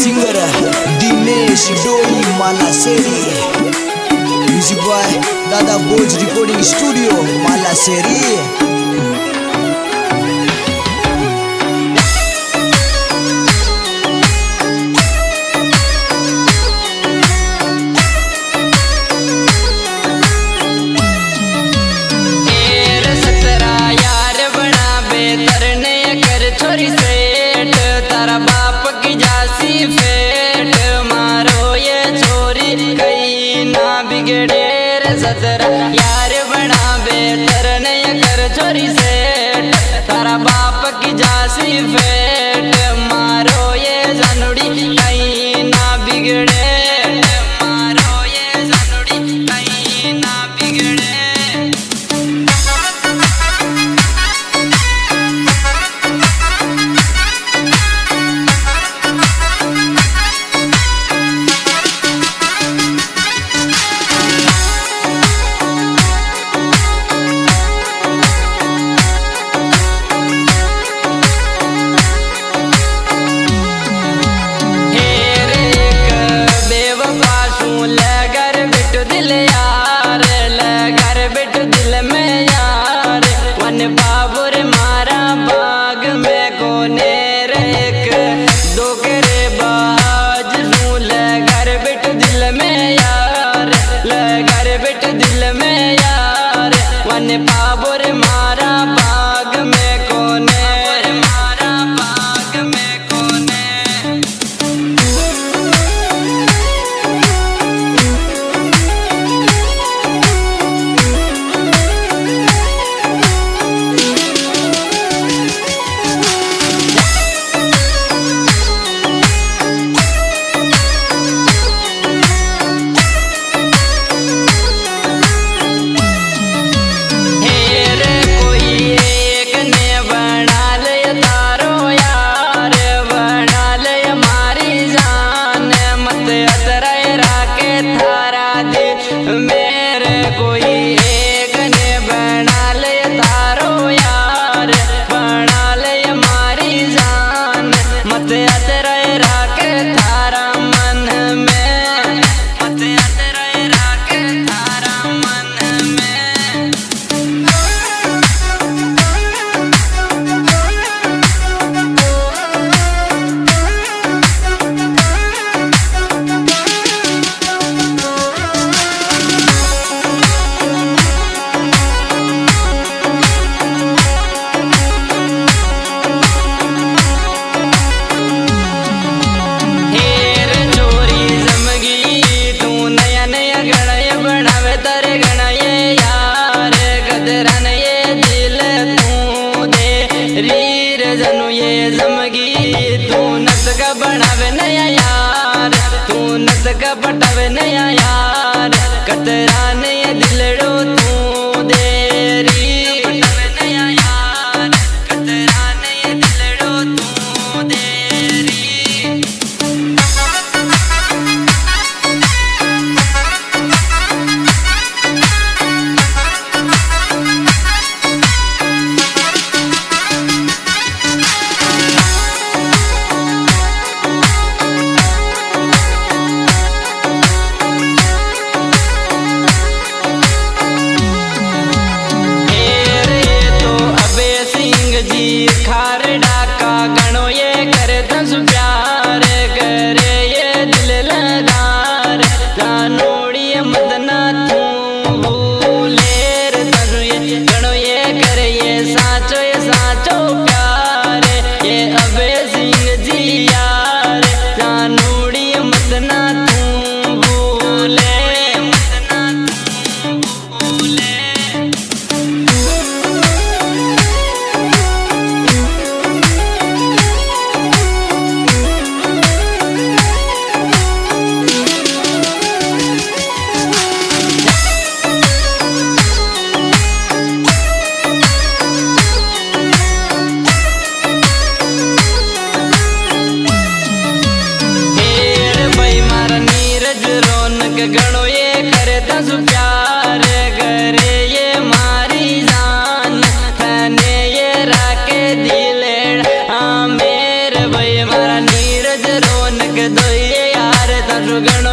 Singer Dinesh Doi Malaseri, music by Dada Boj recording studio Malaseri. छोरी सेठ तारा बाप की जासी फेट, मारो ये छोरी कहीं ना बिगड़े रे सतरा यार बना बेहतर नहीं कर छोरी सेठ तारा बाप की जासी फेट, मारो ये जानुड़ी कहीं ना बिगड़े, मारो ये जानुड़ी कहीं ना बिगड़े। बाबुर मारा बाग में कोने रेक दो करे बाज नू लगर बिट दिल में यार, लगर बिट दिल में यार, वन बाबुर मारा बाग में कोने, मारा बाग में कोने। मेरे कोई एक ने बना ले तारो यार, बना ले हमारी जान, मत अतरे राके थारा मन में, मत अतरे राके थारा मन में। रीर जनु ये जमगी तू नस का बनावे नया यार, तू नस का पटावे नया यार, कतरा ने दिलड़ो तू देरी पटावे नया यार, कतरा ने दिलड़ो तू देरी। खार डाका गणो ये करे दस प्यार करे ये दिल लगार, जानोड़ी मदना तू भूलेर तनु ये गणो ये करे ये साचो प्यार, ये अबे सिंह जी यार, जानोड़ी मदना तू भूले, मदना तू भूले। गणो ये करे दस प्यार करे ये मारी जान, थाने ये राके दिले मेरे भाई मारा नीरज रौनक दो गण